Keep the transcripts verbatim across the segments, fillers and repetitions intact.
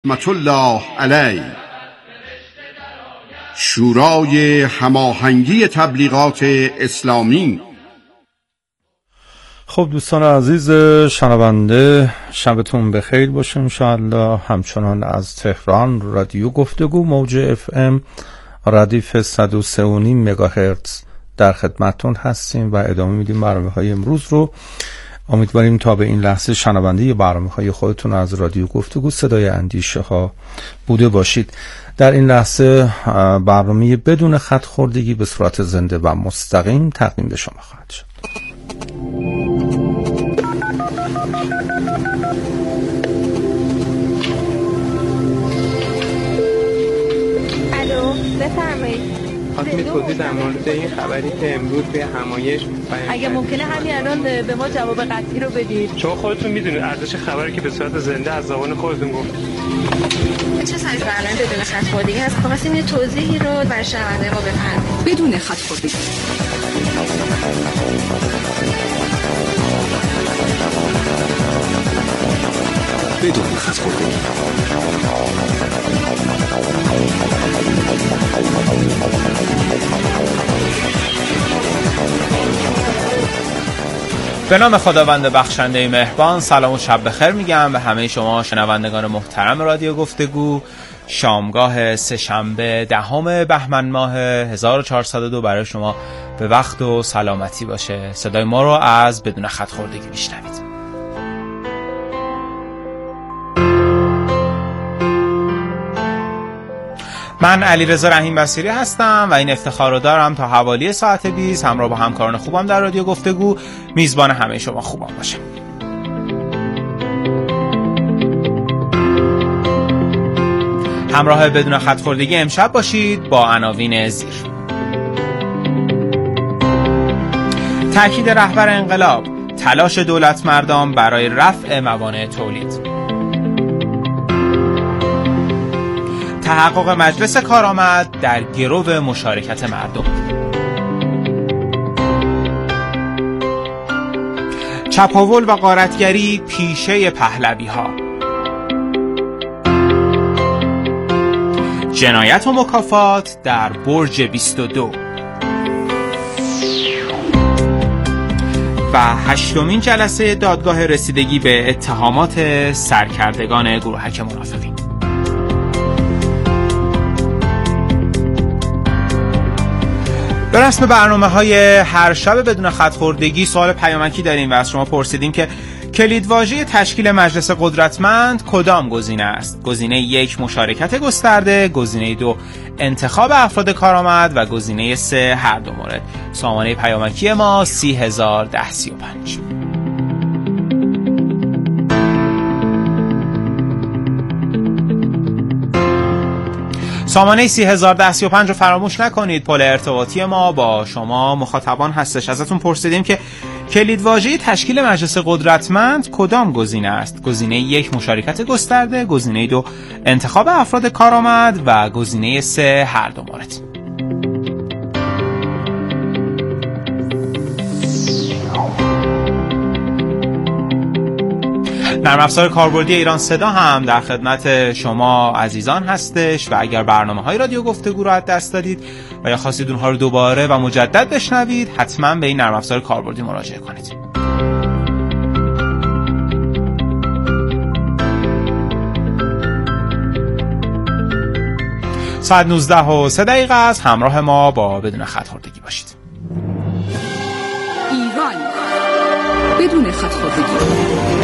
رحمت الله علیه، شورای هماهنگی تبلیغات اسلامی. خب دوستان عزیز شنونده، شبتون بخیر باشه انشاءالله. همچنان از تهران رادیو گفتگو موج اف ام ردیف صد و سه و نیم مگاهرتز در خدمتتون هستیم و ادامه میدیم برنامه های امروز رو. امیدواریم تا به این لحظه شنونده برنامه های خودتون از رادیو گفتگو صدای اندیشه ها بوده باشید. در این لحظه برنامه بدون خط خوردگی به صورت زنده و مستقیم تقدیم به شما خواهد شد. الو بفرمایید. خواستم توضیح در مورد این خبری که امروز به همایش اگه ممکنه همین الان به ما جواب قطعی رو بدید. شما خودتون میدونید ارزش خبری که به صورت زنده از زبان خودتون گفت. چه سری برنامه بدون خط خوردگی هست؟ خواستیم یه توضیحی رو برای شنونده ما بفرمایید. بدون خط خوردگی. بدون خط خوردگی. به نام خداوند بخشنده مهربان، سلام و شب بخیر میگم به همه شما شنوندگان محترم رادیو گفتگو. شامگاه سه‌شنبه دهم بهمن ماه هزار و چهارصد و دو برای شما به وقت و سلامتی باشه. صدای ما رو از بدون خط خوردگی میشنوید. من علیرضا رحیم بصیری هستم و این افتخار رو دارم تا حوالی ساعت بیست همراه با همکاران خوبم در رادیو گفتگو میزبان همه شما خوبم باشم. همراه بدون خط خوردگی امشب باشید با عناوین زیر. تأکید رهبر انقلاب، تلاش دولت مردم برای رفع موانع تولید. تحقق مجلس کارآمد در گرو مشارکت مردم. چپاول و غارتگری پیشه پهلوی ها. جنایت و مکافات در برج بیست و دو. و هشتمین جلسه دادگاه رسیدگی به اتهامات سرکردگان گروهک منافقین. به رسم برنامه های هر شب بدون خط خوردگی سوال پیامکی داریم و از شما پرسیدیم که کلیدواژه تشکیل مجلس قدرتمند کدام گزینه است؟ گزینه یک مشارکت گسترده، گزینه دو انتخاب افراد کارآمد و گزینه سه هر دو مورد. سامانه پیامکی ما سی هزار ده سی و پنج. سامانه سی هزار ده سی و پنج رو فراموش نکنید. پل ارتباطی ما با شما مخاطبان هستش. ازتون پرسیدیم که کلیدواژه تشکیل مجلس قدرتمند کدام گزینه است؟ گزینه یک مشارکت گسترده، گزینه دو انتخاب افراد کارآمد و گزینه سه هر دو مورد. نرم افزار کاربردی ایران صدا هم در خدمت شما عزیزان هستش و اگر برنامه‌های رادیو گفتگو رو از دست دادید و یا خواستید اونها رو دوباره و مجدد بشنوید، حتما به این نرم افزار کاربردی مراجعه کنید. ساعت نوزده و سه دقیقه است. همراه ما با بدون خط خوردگی باشید. ایران بدون خط خوردگی.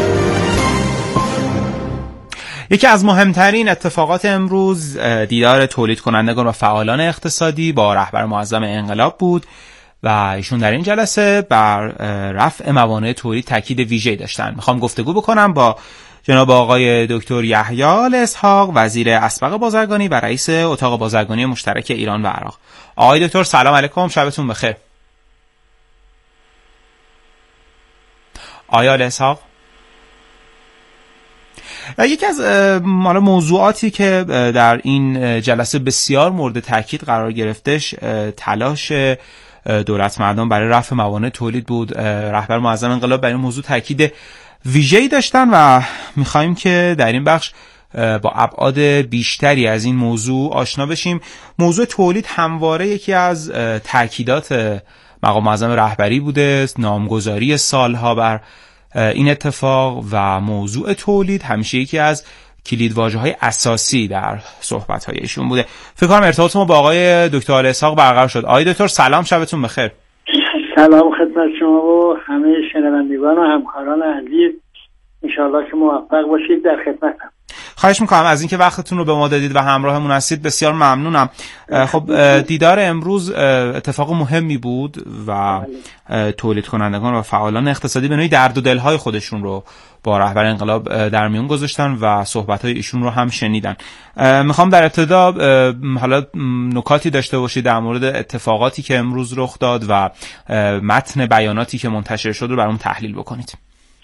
یکی از مهمترین اتفاقات امروز دیدار تولید کنندگان و فعالان اقتصادی با رهبر معظم انقلاب بود و ایشون در این جلسه بر رفع موانع تولید تاکید ویژه‌ای داشتن. میخوام گفتگو بکنم با جناب آقای دکتر یحیی الاسحاق، وزیر اسبق بازرگانی و رئیس اتاق بازرگانی مشترک ایران و عراق. آقای دکتر سلام علیکم، شبتون بخیر. آقای الاسحاق، یکی از موضوعاتی که در این جلسه بسیار مورد تاکید قرار گرفتش تلاش دولت مردم برای رفع موانع تولید بود. رهبر معظم انقلاب برای این موضوع تاکید ویژه‌ای داشتن و می‌خوایم که در این بخش با ابعاد بیشتری از این موضوع آشنا بشیم. موضوع تولید همواره یکی از تاکیدات مقام معظم رهبری بوده، نامگذاری سالها بر این اتفاق و موضوع تولید همیشه یکی از کلیدواژه‌های اساسی در صحبت‌های ایشون بوده. فکر کنم ارتباط ما با آقای دکتر آل اسحاق برقرار شد. آقای دکتر سلام، شبتون بخیر. سلام خدمت شما و همه شنوندگان و همکاران عزیز. انشاءالله که موفق باشید، در خدمتم. خواهش میکنم از اینکه وقتتون رو به ما دادید و همراهمون هستید، بسیار ممنونم. خب دیدار امروز اتفاق مهمی بود و تولید کنندگان و فعالان اقتصادی به نوعی درد و دلهای خودشون رو با رهبر انقلاب در میون گذاشتن و صحبت‌های ایشون رو هم شنیدن. میخوام در ابتدا حالا نکاتی داشته باشید در مورد اتفاقاتی که امروز رخ داد و متن بیاناتی که منتشر شد رو برام تحلیل بکنید.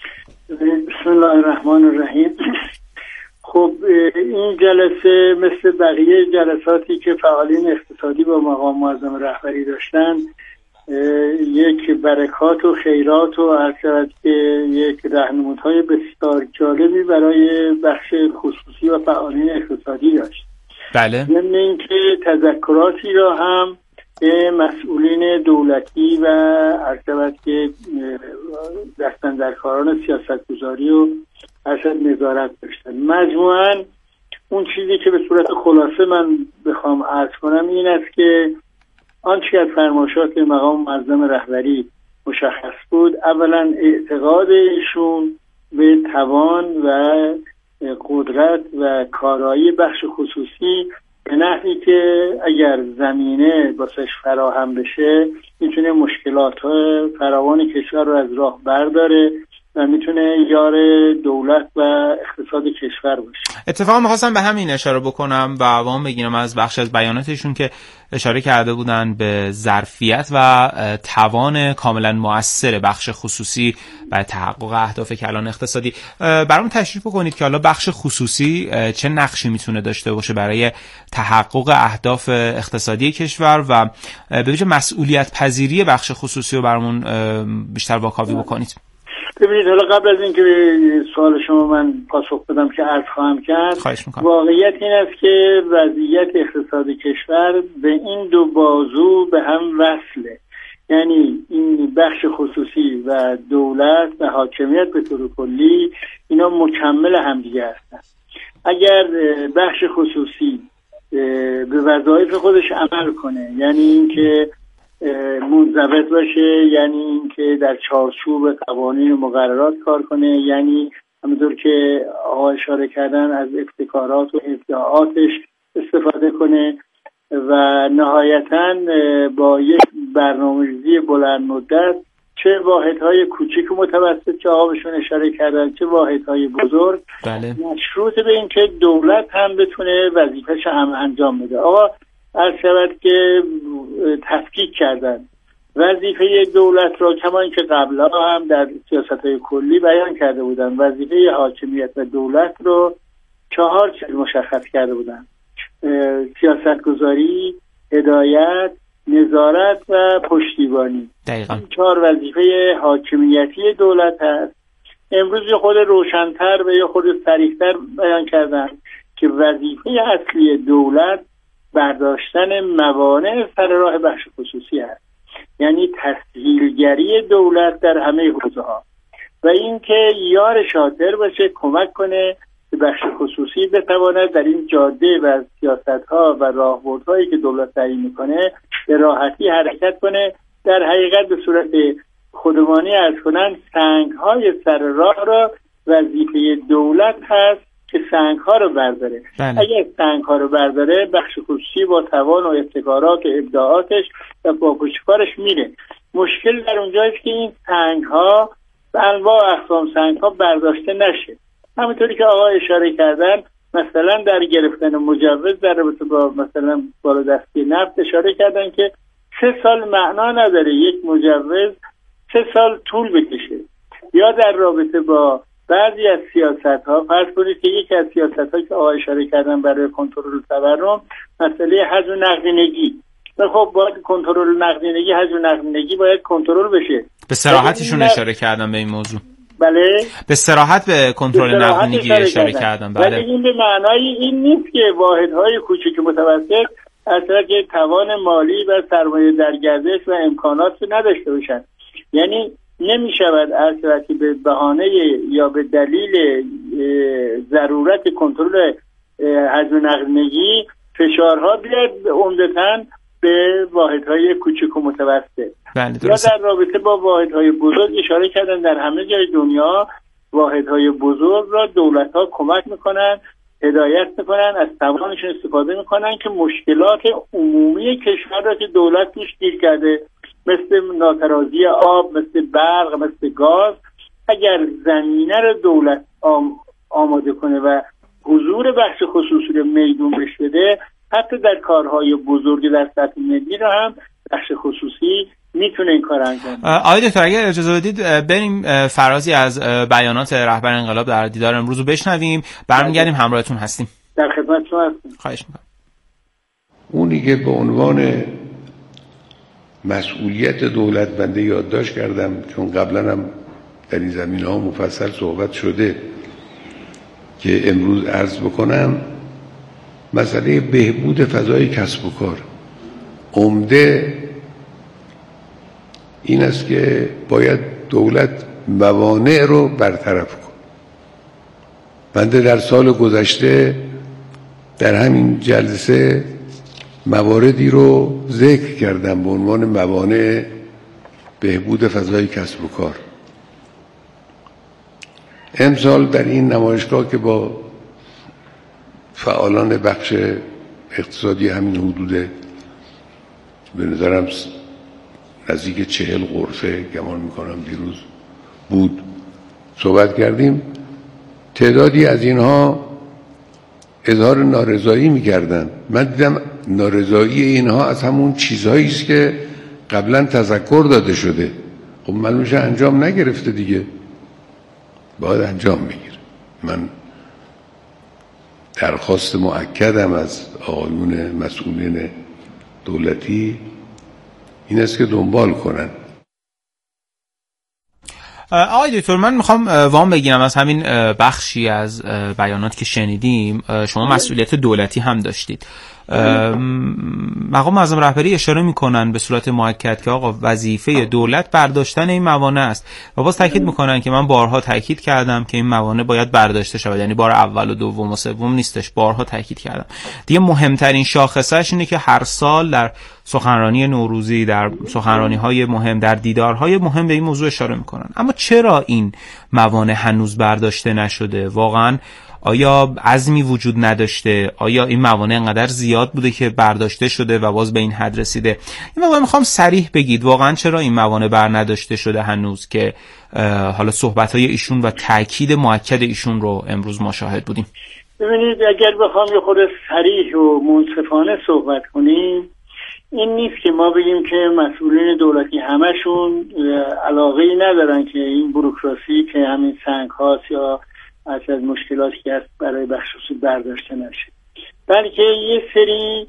بسم الله الرحمن الرحیم. خب این جلسه مثل بقیه جلساتی که فعالین اقتصادی با مقام معظم رهبری داشتن، یک برکات و خیرات و عرض شود که یک راهنمودهای بسیار جالبی برای بخش خصوصی و فعالین اقتصادی داشت. بله. ضمن اینکه تذکراتی را هم به مسئولین دولتی و عرض شود که دستاندرکاران سیاستگذاری و ارشد نظارت داشتن. مجموعاً اون چیزی که به صورت خلاصه من بخوام عرض کنم این است که آنچه از فرمایشات مقام معظم رهبری مشخص بود، اولا اعتقاد ایشون به توان و قدرت و کارایی بخش خصوصی به نحوی که اگر زمینه باسش فراهم بشه میتونه مشکلات فراوان کشور رو از راه برداره و میتونه یار دولت و اقتصاد کشور باشه. اتفاقا میخواستم به همین اشاره بکنم و وام بگیرم از بخش از بیاناتشون که اشاره کرده بودن به ظرفیت و توان کاملا مؤثر بخش خصوصی برای تحقق اهداف کلان اقتصادی. برام تشریح بکنید که حالا بخش خصوصی چه نقشی میتونه داشته باشه برای تحقق اهداف اقتصادی کشور و به ویژه مسئولیت پذیری بخش خصوصی رو برامون بیشتر واکاوی بکنید. ببینید، حالا قبل از اینکه سوال شما من پاسخ بدم که عرض خواهم کرد، واقعیت این است که وضعیت اقتصادی کشور به این دو بازو به هم وصله. یعنی این بخش خصوصی و دولت و حاکمیت به طور کلی اینا مکمل همدیگه هستن. اگر بخش خصوصی به وظایف خودش عمل کنه، یعنی اینکه منضبط باشه، یعنی اینکه در چارچوب قوانین و مقررات کار کنه، یعنی همونطور که آقا اشاره کردن از ابتکارات و ابداعاتش استفاده کنه و نهایتاً با یک برنامه‌ریزی بلند مدت چه واحدهای کوچیک و متوسط که آقا بهشون اشاره کردن چه واحدهای بزرگ، بله، مشروط به اینکه دولت هم بتونه وظیفه‌ش هم انجام بده. آقا عرض شود که تفکیک کردن وظیفه دولت را، کما اینکه قبلا هم در سیاست‌های کلی بیان کرده بودن، وظیفه حاکمیت و دولت رو چهار چیز مشخص کرده بودن: سیاستگذاری، هدایت، نظارت و پشتیبانی. دقیقاً چهار وظیفه حاکمیتی دولت هست. امروز یه خود روشن‌تر و یه خود صریح‌تر بیان کردن که وظیفه اصلی دولت برداشتن موانع سر راه بخش خصوصی است، یعنی تسهیلگری دولت در همه حوزه‌ها و اینکه یار شاطر باشه، کمک کنه که بخش خصوصی بتواند در این جاده و سیاست‌ها و راهبردهایی که دولت تعیین می‌کنه به راحتی حرکت کنه. در حقیقت به صورت خودمانی عرض کنن سنگ‌های سر راه را وظیفه دولت هست که سنگ‌ها رو برداره. بله. اگر سنگ‌ها رو برداره، بخش خصوصی با توان و ابتکارات و ابداعاتش و با پشتکارش میره. مشکل در اونجاست که این سنگ‌ها به انواع اقسام سنگ‌ها برداشته نشه. همونطوری که آقا اشاره کردن، مثلا در گرفتن مجوز در رابطه با مثلا بالادستی نفت اشاره کردن که سه سال معنا نداره یک مجوز سه سال طول بکشه. یا در رابطه با بعضی از سیاست‌ها، فرض کنید که یکی از سیاست‌ها که آقا اشاره کردن برای کنترل تورم مسئله حجم نقدینگی، خب باید کنترل نقدینگی، حجم نقدینگی باید کنترل بشه. به صراحتیشون اشاره کردم به این موضوع. بله به صراحت به کنترل نقدینگی اشاره کردم. بله. ولی این به معنای این نیست که واحدهای کوچک متوسط اصلا که توان مالی و سرمایه در گردش و امکانات نداشته باشن. یعنی نمی شود اصلا که به بهانه یا به دلیل ضرورت کنترل حجم نقدینگی فشارها بیاد عمدتاً به واحدهای کوچک و متوسط. بله یا در رابطه با واحدهای بزرگ اشاره کردن در همه جای دنیا واحدهای بزرگ را دولت‌ها کمک میکنن، هدایت میکنن، از توانشون استفاده میکنن که مشکلات عمومی کشور را که دولت توش گیر کرده مثل ناترازی آب، مثل برق، مثل گاز، اگر زمینه را دولت آم آماده کنه و حضور بخش خصوصی رو میدون بهش بده، حتی در کارهای بزرگ در سطح ملی رو هم بخش خصوصی میتونه این کار انجام بده. آقای دکتر اگر اجازه بدید بریم فرازی از بیانات رهبر انقلاب در دیدار امروز رو بشنویم، برمیگردیم همراهتون هستیم. در خدمت شما هستیم. خواهش میکنم. اونی که به عنوان مسئولیت دولت بنده یادداشت کردم، چون قبلا هم در این زمینه ها مفصل صحبت شده که امروز عرض بکنم، مسئله بهبود فضای کسب و کار. عمده این است که باید دولت موانع رو برطرف کن. بنده در سال گذشته در همین جلسه مواردی رو ذکر کردم به عنوان موانع بهبود فضای کسب و کار. امسال در این نمایشگاه که با فعالان بخش اقتصادی همین حدود به نظرم نزدیک چهل غرفه گمان میکنم دیروز بود صحبت کردیم، تعدادی از اینها اظهار نارضایی میکردن. من دیدم نارضایی اینها از همون چیزهایی است که قبلا تذکر داده شده. خب معلوم میشه انجام نگرفته دیگه، باید انجام بگیره. من درخواست مؤکدم از آقایون مسئولین دولتی این است که دنبال کنن. آقای دکتر من میخوام وام بگیرم از همین بخشی از بیانات که شنیدیم. شما مسئولیت دولتی هم داشتید. مقام معظم رهبری اشاره میکنن به صورت مؤکد که آقا وظیفه دولت برداشتن این موانع است و باز تاکید میکنن که من بارها تاکید کردم که این موانع باید برداشته شود، یعنی بار اول و دوم و سوم نیستش، بارها تاکید کردم. دیگه مهمترین شاخصش اینه که هر سال در سخنرانی نوروزی، در سخنرانی‌های مهم، در دیدارهای مهم به این موضوع اشاره میکنن. اما چرا این موانع هنوز برداشته نشده؟ واقعاً آیا عزمی وجود نداشته؟ آیا این موانع انقدر زیاد بوده که برداشته شده و باز به این حد رسیده؟ این موضوع میخوام صریح بگید واقعا چرا این موانع بر نداشته شده هنوز که حالا صحبت‌های ایشون و تاکید مؤکد ایشون رو امروز ما شاهد بودیم. ببینید اگر بخوام یه خود صریح و منصفانه صحبت کنیم، این نیست که ما بگیم که مسئولین دولتی همشون علاقه‌ای ندارن که این بوروکراسی که همین سنگ هاست یا از از مشکلاتی که هست برای بخش خصوصی برداشته نشه، بلکه یه سری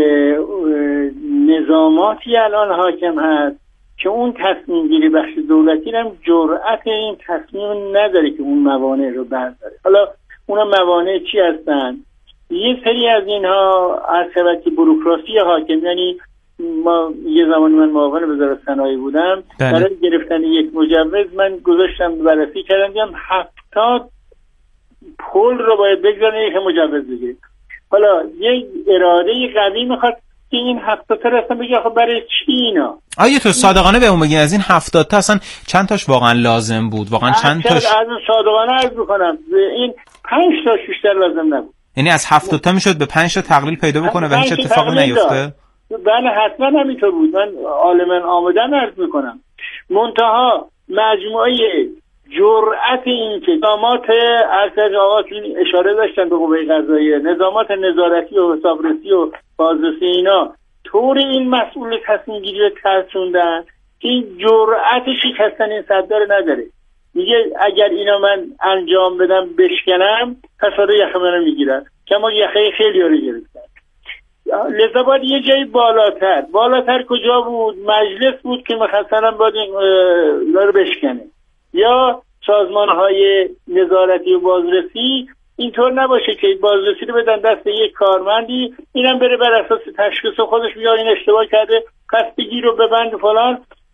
نظاماتی الان حاکم هست که اون تصمیم گیری بخش دولتی هم جرأت این تصمیم نداره که اون موانع رو برداره. حالا اون موانع چی هستن؟ یه سری از اینها از سبب بوروکراسی حاکم، یعنی ما یه زمانی من معاون وزارت صنایع بودم، برای گرفتن یک مجوز من گذاشتم بررسی کردم، دیدم هفتاد پول رو باید بگذارن یک مجوز بگیرید. حالا یک اراده قوی میخواد که این هفتاد تا اصلا بگه خب برای چی اینا؟ آیا تو صادقانه به اون بگین از این هفتاد تا اصلا چند تاش واقعا لازم بود؟ واقعا چند تاش؟ از صادقانه عرض میکنم این پنج تاش بیشتر لازم نبود. یعنی از هفتاد تا میشد به پنج تا تقلیل پیدا بکنه و هیچ اتفاقی نیفته؟ بله حتما همینطور بود. من عالما آمدن عرض میکنم. منتها مجموعه جرأت این که نظامات ارتش آقا اشاره داشتن به قوه قضاییه، نظامات نظارتی و حسابرسی و بازرسی اینا طور این مسئول تصمیم گیری رو ترسوندن این جرأت شکستن این صدر نداره. میگه اگر اینا من انجام بدم بشکنم تصادف یخه منو میگیرن، که ما یخه خیلی رو گرفتن. لذا باید یه جایی بالاتر بالاتر کجا بود؟ مجلس بود که مثلا باید این رو بشکنه، یا سازمان‌های نظارتی و بازرسی اینطور نباشه که بازرسی رو بدن دست یک کارمندی، اینم بره بر اساس تشخیص خودش بیا این اشتباه کرده پس بگیر و ببند فلان.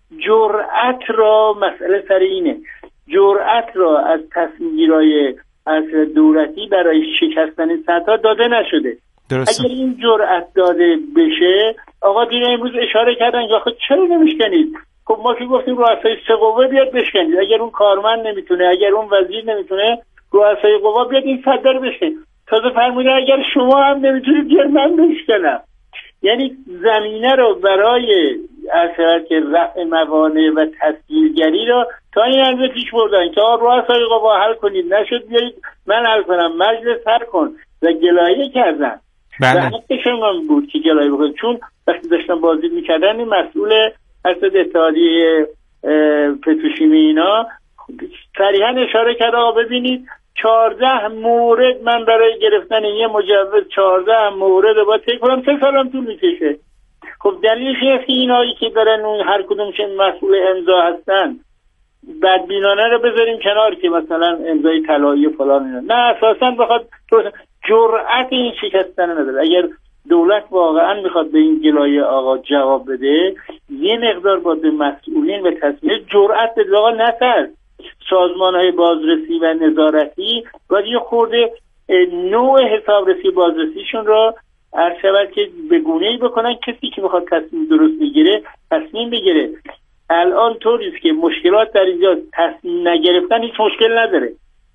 جرأت را، مسئله سر اینه، جرأت را از تصمیم‌گیرای از دولتی برای شکستن سدها داده نشده. درسته. اگر این جرأت داده بشه، آقا دیگه امروز اشاره کردن که آخه چرا نمیشکنید؟ خب ما که گفتیم رؤسای سه قوه بیاد بشکنید. اگر اون کارمند نمیتونه، اگر اون وزیر نمیتونه، رؤسای قوا بیاد این سد رو بشه. تازه فرمودن اگر شما هم نمیتونید بیاد من بشکنم. یعنی زمینه رو برای اثر که رفع موانع و تسهیلگری رو تا این اندازه پیش بردن که رؤسای قوا حل کنید، نشد بیارید من حل کنم، مجلس حل کن و گلایه کردن. بله. و حقشون هم بود که گلایه بکنن، چون وقتی داشتن بازدید میکردن این مسئول حسد اتحادیه پتروشیمی اینا صریحا اشاره کرده آقا ببینید چهارده مورد من برای گرفتن یه مجوز چهارده مورد با طی کنم سه سالم طول میکشه. خب دلیلش اینه که اینایی که دارن اون هر کدومشون مسئول امضا هستن بدبینانه رو بذاریم کنار که مثلا امضای طلایی فلان اینا، نه اساسا بخواد جرأت این شکستن نداره. اگر دولت واقعا میخواد به این گلایه آقا جواب بده، یه مقدار با به مسئولین و تصمیم جرأت بده. آقا نترس، سازمان‌های بازرسی و نظارتی باید یه خورده نوع حسابرسی بازرسیشون را عرض شود که به گونه‌ای بکنن کسی که بخواد تصمیم درست بگیره تصمیم بگیره. الان طوریست که مشکلات در اینجا تصمیم نگرفتن هیچ مشکل نداره،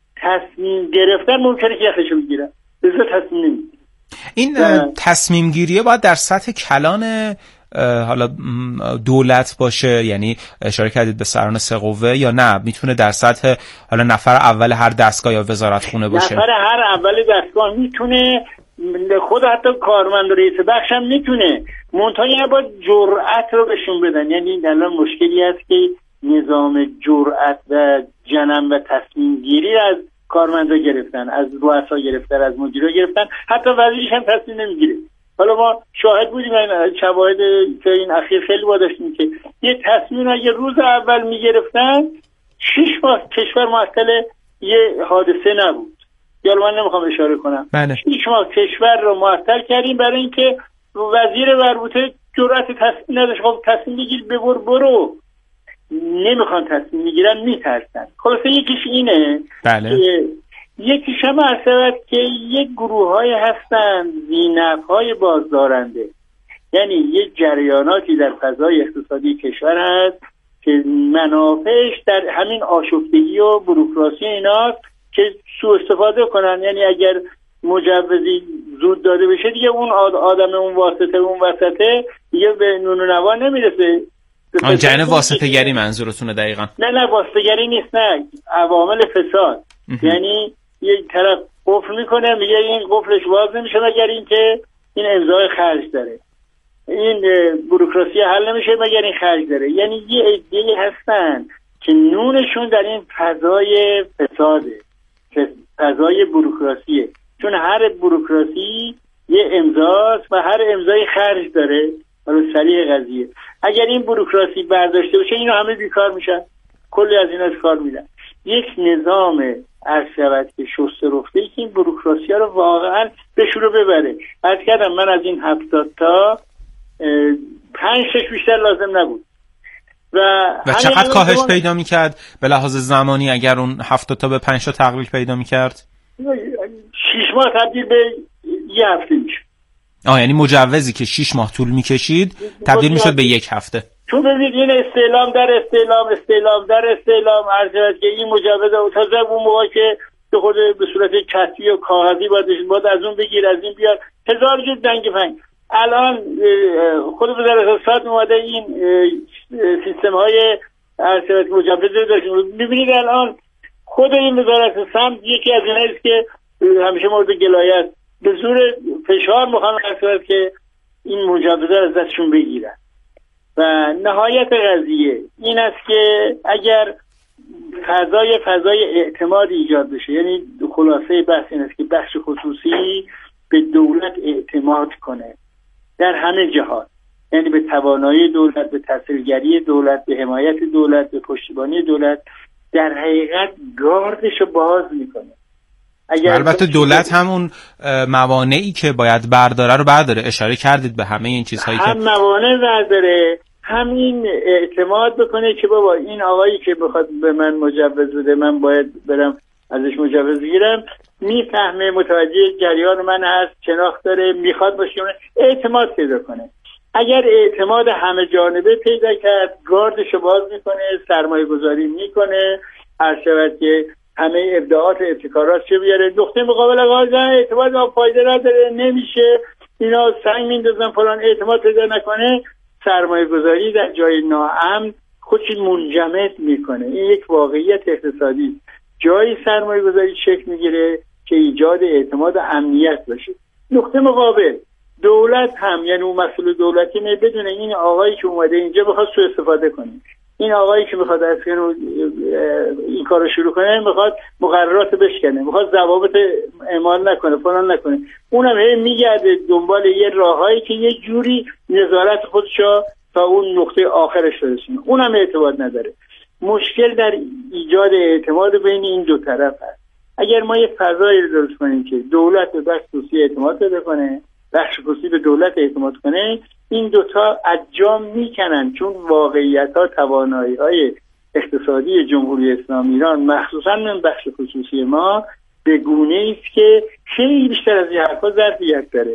تصمیم گرفتن ممکنه که یخشو بگیرن، بذار تصمیم نمیگیره. این تصمیم گیریه باید در سطح کلان حالا دولت باشه، یعنی اشاره کردید به سران سه قوه، یا نه میتونه در سطح حالا نفر اول هر دستگاه یا وزارت خونه باشه؟ نفر هر اول دستگاه میتونه، خود حتی کارمند و رئیس بخش هم میتونه، منتها باید جرأت رو بهشون بدن. یعنی الان مشکلی هست که نظام جرأت و جنم و تصمیم گیری از کارمندا گرفتن، از رؤسا گرفتن، از مدیرا گرفتن، حتی وزیرش هم تصمیم نمیگیره. حالا ما شاهد بودیم این شواهد که این اخیر خیلی با داشتیم که یه تصمیم اگه روز اول میگرفتن شش ماه کشور معطل یه حادثه نبود. یا من نمیخوام اشاره کنم، بله. شش ماه کشور رو معطل کردیم برای اینکه وزیر مربوطه جرأت تصمیم نداشت. خب تصمیم بگیر ببر برو، نمیخوان تصمیم میگیرن، میترسن. خلاصه یکیش اینه. بله. که یکیش هم اصلا که یک گروه های هستن ذینفع های بازدارنده، یعنی یک جریاناتی در فضای اقتصادی کشور هست که منافعش در همین آشفتگی و بروکراسی ایناست که سوء استفاده کنن. یعنی اگر مجوزی زود داده بشه دیگه اون آدم اون واسطه اون وسطه دیگه به نون و نوا نمیرسه. آن جنه واسطه گری منظورتونه دقیقا؟ نه نه واسطه گری نیست، نه عوامل فساد. یعنی یک طرف قفل میکنه میگه این قفلش باز نمیشه مگر اینکه این امضای خرج داره، این بروکراسی حل نمیشه مگر این خرج داره. یعنی یه عده‌ای هستن که نونشون در این فضای فساده، فضای بروکراسیه، چون هر بروکراسی یه امضاست و هر امضای خرج داره. حالا سریع قضیه اگر این بروکراسی برداشته بشه اینا همه بیکار میشن، کلی از این از کار میدن. یک نظام عرض شود که شسته رفته ای که این بروکراسی ها رو واقعا به شروع ببره. عرض کردم من از این هفتاد تا پنج شش بیشتر لازم نبود. و, و چقدر کاهش پیدا میکرد به لحاظ زمانی اگر اون هفتاد تا به پنج تا تقلیل پیدا میکرد؟ شش ماه تبدیل به یه هفته میشه. آه یعنی مجوزی که شش ماه طول میکشید تبدیل میشد به یک هفته. چون ببینید این استعلام در استعلام استعلام در استعلام عرض که این مجوز تازه اون موقع که به خود به صورت کتبی و کاغذی باید باید از اون بگیر از این بیار هزار جور دنگ فنگ. الان خود وزارت اقتصاد اومده این سیستم های عرض مجوز رو داشتیم. ببینید الان خود این وزارت سمت یکی از اینایی است که همیشه مورد گلایه است، به زور فشار میخوان عرض که این مجوز رو از دستشون بگیرن. و نهایت قضیه این است که اگر فضای فضای اعتماد ایجاد بشه، یعنی خلاصه بحث این است که بخش خصوصی به دولت اعتماد کنه در همه جهات، یعنی به توانایی دولت، به تسهیلگری دولت، به حمایت دولت، به پشتیبانی دولت، در حقیقت گاردشو باز میکنه. اگر البته دولت همون موانعی که باید برداره رو برداره. اشاره کردید به همه این چیزهایی هم که هم موانع برداره، همین اعتماد بکنه که بابا این آقایی که بخواد به من مجوز بده من باید برم ازش مجوز بگیرم، میفهمه، متوجه جریان من هست، شناخت داره، میخواد باشه، اعتماد پیدا کنه. اگر اعتماد همه جانبه پیدا کرد، گاردشو باز میکنه، سرمایه گذاری میکنه، هر شود که همه ابداعات و ابتکارات چه بیاره، نقطه مقابل غازه اعتماد ما فایده نداره، نمیشه، اینا سنگ میندازن فلان، اعتماد پیدا نکنه، سرمایه گذاری در جای ناامن خودش منجمد میکنه. این یک واقعیت اقتصادی. جای سرمایه گذاری شکل میگیره که ایجاد اعتماد و امنیت باشه. نقطه مقابل دولت هم، یعنی اون مسئول دولتی می بدونه این آقایی که اومده اینجا بخواد سوء استفاده کنه، این آقایی که میخواد از این کارو شروع کنه میخواد مقررات بشکنه، میخواد ضوابط اعمال نکنه، فلان نکنه، اونم هی میگرده دنبال یه راههایی که یه جوری نظارت خودشو تا اون نقطه آخرش برسونه. اونم اعتماد نداره. مشکل در ایجاد اعتماد بین این دو طرف هست. اگر ما یه فضایی رو درست کنیم که دولت به بخش خصوصی اعتماد پیدا کنه، بخش خصوصی به دولت اعتماد کنه، این دوتا انجام میکنن، چون واقعیت ها، توانایی های اقتصادی جمهوری اسلامی ایران مخصوصا من بخش خصوصی ما به گونه است که خیلی بیشتر از این حرفا ظرفیت داره.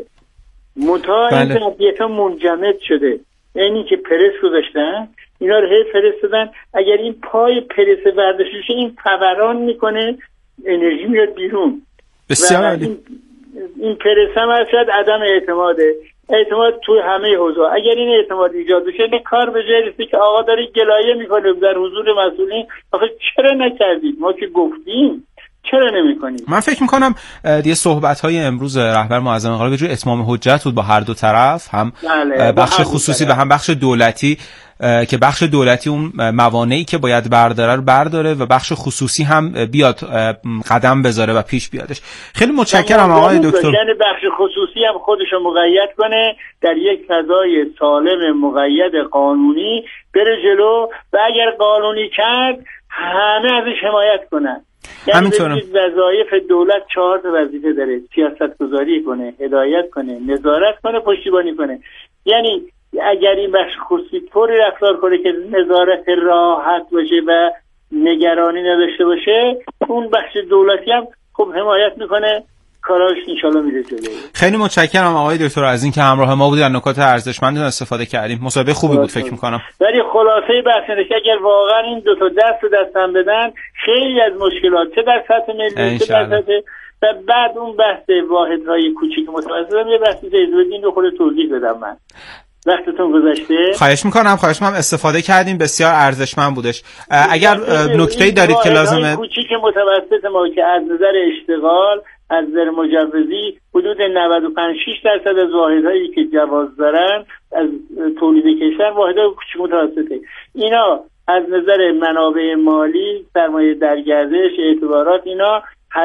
منتها این ظرفیت ها منجمد شده، اینی که پرس گذاشتن اینا رو هی فرستادن. اگر این پای پرس برداشته شه این فوران میکنه، انرژی میاد بیرون. بسیار عالی. این, این پرس هم هست عدم اعتماده. اعتماد توی همه حوزه. اگر این اعتماد ایجاد بشه نه کار به جای رسید که آقا داره گلایه میکنه در حضور مسئولین، آخه چرا نکردید؟ ما که گفتیم چرا نمی‌کنید؟ من فکر می‌کنم دیگه صحبت‌های امروز رهبر معظم انقلاب یه جور اتمام حجت بود با هر دو طرف، هم بله، بخش خصوصی و هم بخش دولتی، که بخش دولتی اون موانعی که باید برداره رو برداره و بخش خصوصی هم بیاد قدم بذاره و پیش بیادش. خیلی متشکرم آقای دکتر. یعنی بخش خصوصی هم خودش رو مقید کنه در یک فضای سالم مقید قانونی بره جلو و اگر قانونی کرد همه ازش حمایت کنن. یعنی وظایف دولت چهار تا وظیفه داره: سیاست گذاری کنه، هدایت کنه، نظارت کنه، پشتیبانی کنه. یعنی اگر این بخش خصوصی طوری رفتار کنه که نظارت راحت باشه و نگرانی نداشته باشه، اون بخش دولتی هم خوب حمایت میکنه، کاراش انشالله میره جلو. خیلی متشکرم آقای دکتر از این که همراه ما بودید، نکات ارزشمندی استفاده کردیم. مصاحبه خوبی بود فکر میکنم. ولی خلاصه بحث اینه که اگر واقعا این دو تا دست به دستم بدن خیلی از مشکلات چه در سطح ملی چه در سطح و بعد اون بحث واحدهای کوچیک متوسط یه بحث اجازه بدین رو خود توضیح بدم. من وقتتون گذشته. خواهش میکنم خواهش میکنم استفاده کردیم، بسیار ارزشمند بودش. اگر نکته‌ای دارید که لازمه کوچیک متوسط ما که از نظر اشتغال از نظر مجوزی حدود نود و پنج شش درصد از واحدهایی که جواز دارن از تولید کشور واحدهای کوچیک متوسطه. اینا از نظر منابع مالی، سرمایه در گردش، اعتبارات، اینا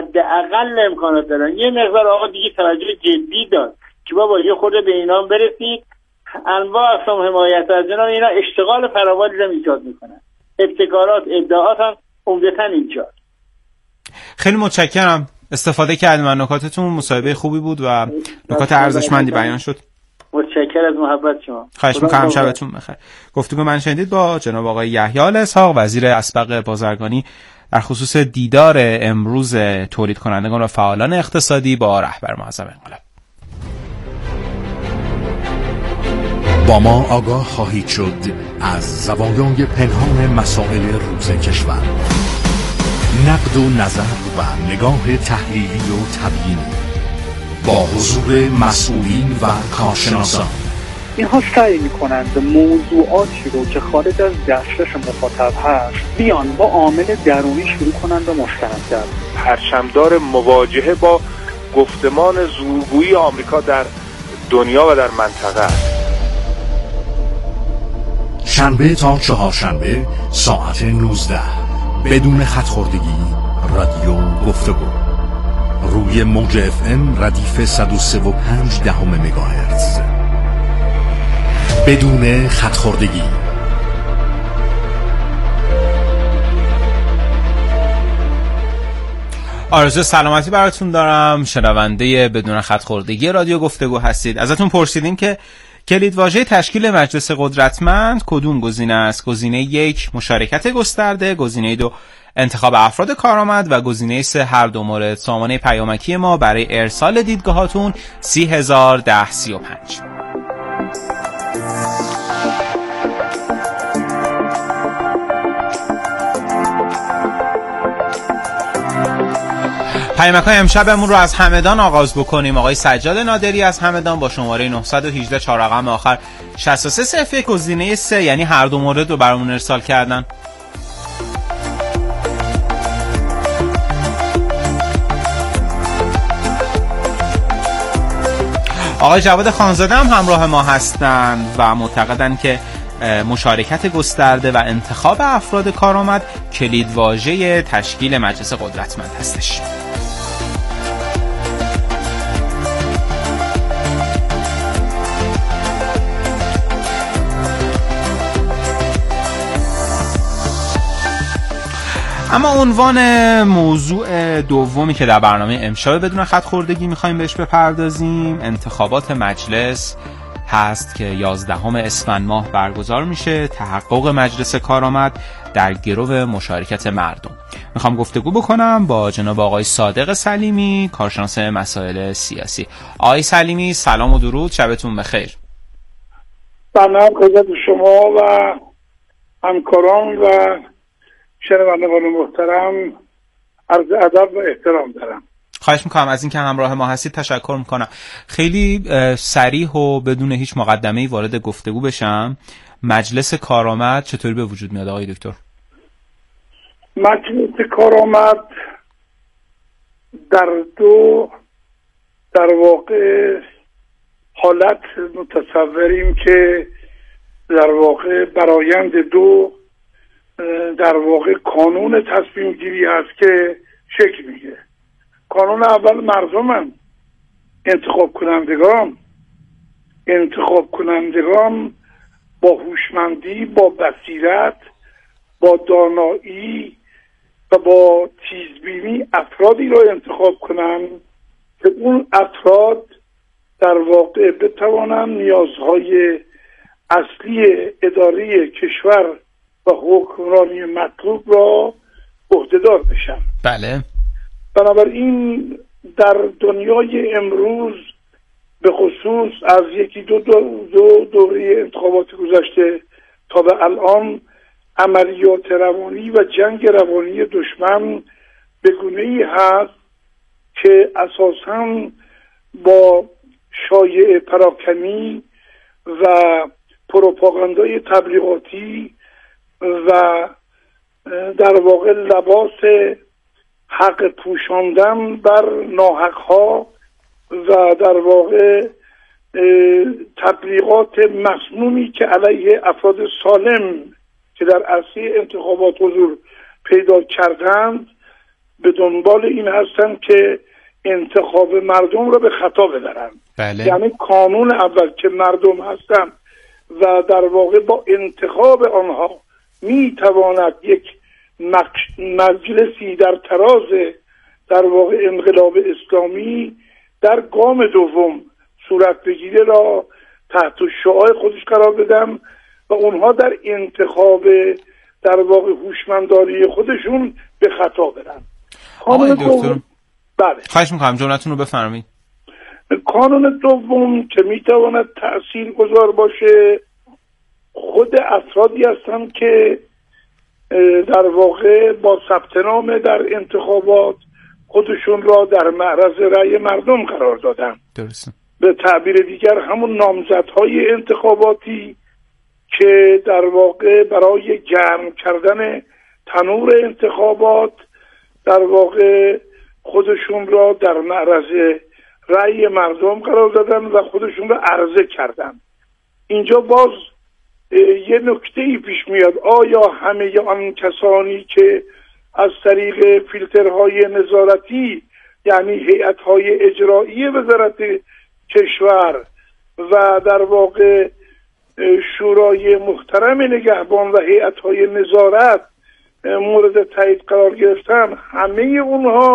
حداقل امکانات دارن. یه مقدار آقا دیگه توجه جدی داد که بابا یه خورده به اینا برسید. انواع اقسام حمایت از اینا اینا اشتغال فراوانی رو ایجاد میکنن. ابتکارات، ابداعات هم عمدتاً اینجا. خیلی متشکرم، استفاده کردیم از نکاتتون. مصاحبه خوبی بود و نکات ارزشمندی بیان شد. متشکرم از محبت شما. خواهش می‌کنم، شبتون بخیر. گفتگو من شنیدید با جناب آقای یحیی آل‌اسحاق، وزیر اسبق بازرگانی، در خصوص دیدار امروز تولید کنندگان و فعالان اقتصادی با رهبر معظم انقلاب. با ما آگاه خواهید شد از زوایای پنهان مسائل روز کشور، نقد و نظر و نگاه تحلیلی و تبیینی با حضور مسئولین و کارشناسان. اینها سعی می‌کنند موضوعاتی رو که خارج از دسترس مخاطب هست بیان با عامل درونی شروع کنند و مستند کردن. پرچمدار مواجهه با گفتمان زورگویی آمریکا در دنیا و در منطقه است. شنبه تا چهارشنبه ساعت نوزده بدون خط‌خوردگی رادیو گفتگو روی موج اف ام ردیف صد و سه و پنج دهم مگاهرتز بدون خط‌خوردگی. آرزو سلامتی براتون دارم. شنونده بدون خط خوردگی رادیو گفتگو هستید. ازتون پرسیدیم که کلیدواژه تشکیل مجلس قدرتمند کدوم گزینه است؟ گزینه یک مشارکت گسترده، گزینه دو انتخاب افراد کارآمد و گزینه سه هر دو مورد. سامانه پیامکی ما برای ارسال دیدگاهاتون سی هزار ده سی و پنج. پیامک‌های امشبمون رو از همدان آغاز بکنیم. آقای سجاد نادری از همدان با شماره نه یک هشت چهار رقم آخر شصت و سه صفر یک گزینه سه یعنی هر دو مورد رو برامون ارسال کردن. آقای جواد خانزاده هم همراه ما هستند و معتقدن که مشارکت گسترده و انتخاب افراد کارآمد کلیدواژه تشکیل مجلس قدرتمند هستش. اما عنوان موضوع دومی که در برنامه امشب بدون خط خوردگی میخوایم بهش بپردازیم انتخابات مجلس هست که یازدهم اسفند ماه برگزار میشه. تحقق مجلس کارآمد در گرو مشارکت مردم. میخوام گفتگو بکنم با جناب آقای صادق سلیمی، کارشناس مسائل سیاسی. آقای سلیمی سلام و درود، شبتون بخیر. سلام خدمت شما و همکاران و شنوندگان محترم، عرض ادب و احترام دارم. خواهش میکنم از اینکه همراه ما هستید. تشکر میکنم. خیلی صریح و بدون هیچ مقدمه‌ای وارد گفتگو بشم. مجلس کارآمد چطوری به وجود میاد آقای دکتر؟ مجلس کارآمد در دو در واقع حالت متصوریم که در واقع برآیند دو در واقع کانون تصمیم گیری هست که شکل میگیره. کانون اول مردمن، انتخاب کنندگان انتخاب کنندگان با هوشمندی، با بصیرت، با دانایی و با تیزبینی افرادی را انتخاب کنند که اون افراد در واقع بتوانند نیازهای اصلی اداره کشور و حکمرانی مطلوب را عهده‌دار بشن. بله. بنابراین در دنیای امروز به خصوص از یکی دو, دو, دو دوره انتخابات گذشته تا به الان عملیات روانی و جنگ روانی دشمن به گونه‌ای هست که اساساً با شایعه پراکنی و پروپاگاندای تبلیغاتی و در واقع لباس حق پوشاندن بر ناحقها و در واقع تبلیغات مسمومی که علیه افراد سالم که در عرصه انتخابات حضور پیدا کردند به دنبال این هستند که انتخاب مردم را به خطا ببرند. بله. یعنی کانون اول که مردم هستند و در واقع با انتخاب آنها می تواند یک مجلسی در تراز در واقع انقلاب اسلامی در گام دوم صورت بگیره را تحت شعاع خودش قرار بدم و اونها در انتخاب در واقع هوشمندانه خودشون به خطا برن. آقای دکتر بله. خواهش میکنم جملتون رو بفرمایید. کانون دوم که میتواند تأثیر گذار باشه خود افرادی هستند که در واقع با ثبت نام در انتخابات خودشون را در معرض رأی مردم قرار دادن. درسته. به تعبیر دیگر همون نامزدهای انتخاباتی که در واقع برای گرم کردن تنور انتخابات در واقع خودشون را در معرض رأی مردم قرار دادن و خودشون را عرضه کردن. اینجا باز یه نکته‌ای پیش میاد، آیا همه آن کسانی که از طریق فیلترهای نظارتی یعنی هیئت‌های اجرایی وزارت کشور و در واقع شورای محترم نگهبان و هیئت‌های نظارت مورد تایید قرار گرفتن، همه اونها